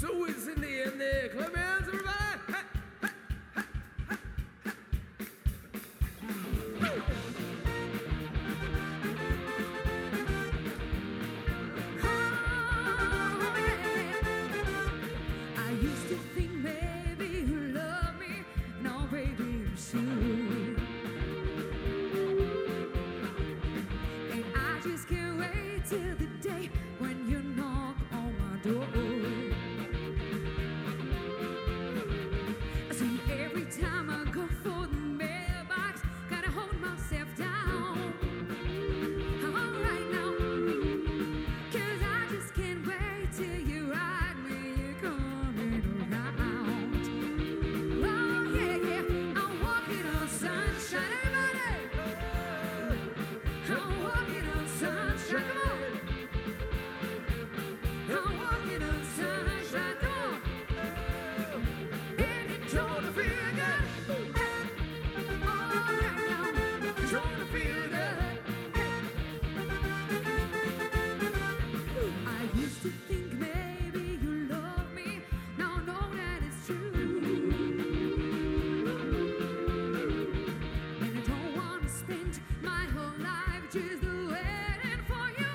So it's in the end there. Clap your hands, everybody. I used to think maybe you love me, now baby you should. And I just can't wait till the day when you knock on my door. See, every time I go for the mailbox, gotta hold myself down. Right now, 'cause I just can't wait till you ride me coming around. Oh yeah, yeah, I'm walking on sunshine, everybody. I'm walking on sunshine, come on. I'm walking on sunshine, come on. And it don't feel good. All right now, it don't feel good. I used to think maybe you love me, now I know that it's true. And I don't want to spend my whole life just waiting for you.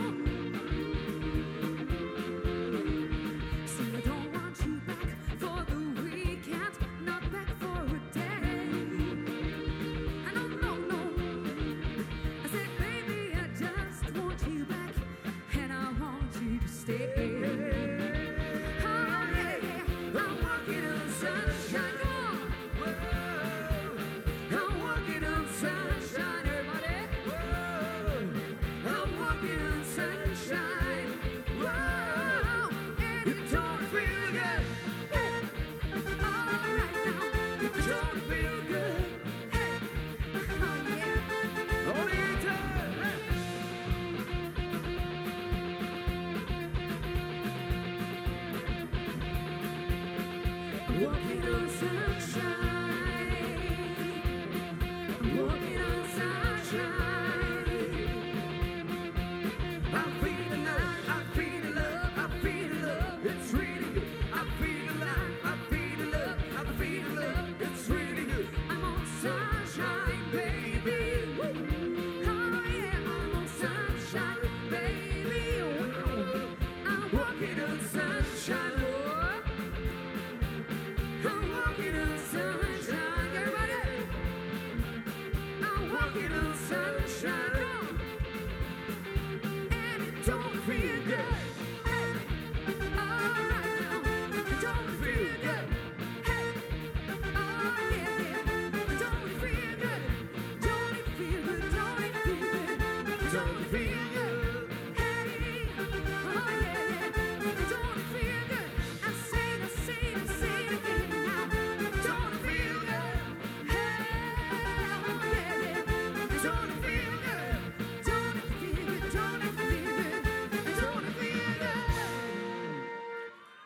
See, I don't want you back for the weekend, not back for a day. I don't know, no. I said, baby, I just want you back, and I want you to stay. Oh yeah, yeah, I'm walking on sunshine, come on. I'm walking on sunshine, everybody. I'm walking on sunshine. Whoa, and it don't feel good. All right now, it don't feel good. Oh yeah. Only time. Walking on sunshine, walking on sunshine. I feel alive, I feel love, I feel love, it's really good. I feel alive, I feel love, I feel love, it's really good. I'm on sunshine, baby. Woo. Oh yeah, I'm on sunshine, baby. Wow. I'm walking on sunshine, oh. I'm walking on sunshine, everybody. I'm walking on sunshine, and it don't feel good. Hey, all right now, it don't feel good. Hey, oh yeah, yeah, it don't feel good. Don't it feel good? Don't it feel good? Don't it feel good? Hey, oh yeah, yeah, it don't feel good. I say it again now. Don't it feel good? Hey, oh yeah, yeah, it don't